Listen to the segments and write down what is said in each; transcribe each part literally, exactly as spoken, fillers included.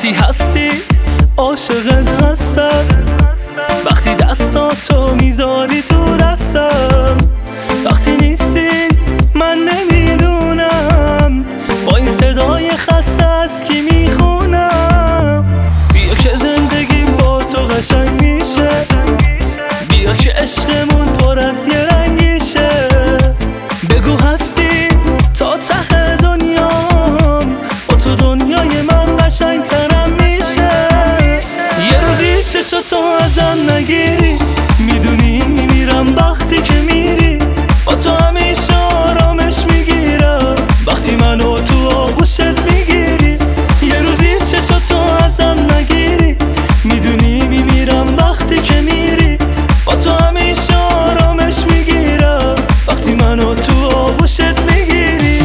وقتی هستی عاشقت هستم، وقتی دستاتو میذاری تو دستم، وقتی نیستی من نمیدونم با این صدای خسته از کی میخونم. بیا که زندگی با تو قشنگ میشه، بیا که عشقمون پر از یه رنگیشه. بگو هستی تا ته دنیام، با تو دنیای من قشنگ ترم میشه. یه روزی چشاتو ازم نگیری، میدونی میمیرم وقتی که میری. با تو همیشه آرامش میگیرم وقتی منو تو آغوشت میگیری. یه روزی چشاتو ازم نگیری، میدونی میمیرم وقتی که میری. با تو همیشه آرامش میگیرم وقتی منو تو آغوشت میگیری.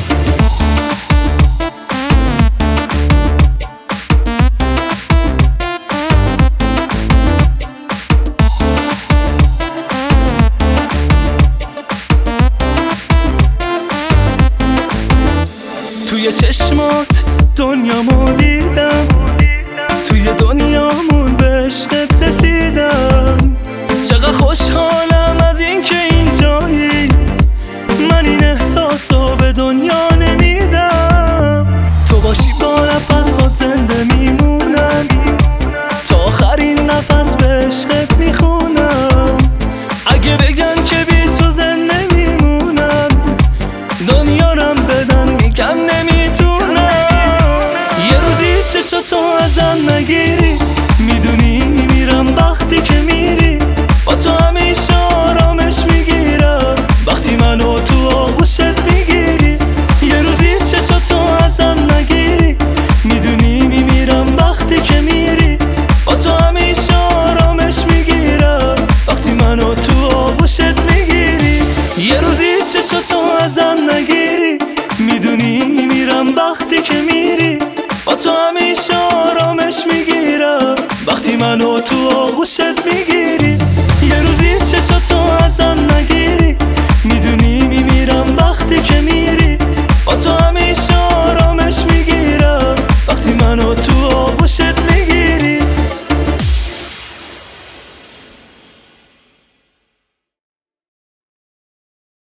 توی چشمات دنیامو دیدم، توی دنیامون به عشقت رسیدم. چقدر خوشحالم از این که اینجایی، من این احساسو به دنیا نمیدم. تو باشی با نفسات زنده میمونم، تا آخرین نفس به عشقت میخونم. اگه بگن که بی تو زنده میمونم، دنیا رم بدن میگم نمیتونم. یه روزی چشاتو ازم نگیری، میدونی میمیرم وقتی که میری. با تو همیشه آرامش میگیرم وقتی منو تو آغوشت میگیری. یه روزی چشاتو ازم نگیری، میدونی میمیرم وقتی که میری. با تو همیشه آرامش میگیرم وقتی منو تو آغوشت میگیری. یه روزی چشاتو ازم نگیری، میدونی میمیرم وقتی که میری. با تو همیشه آرامش میگیرم وقتی منو تو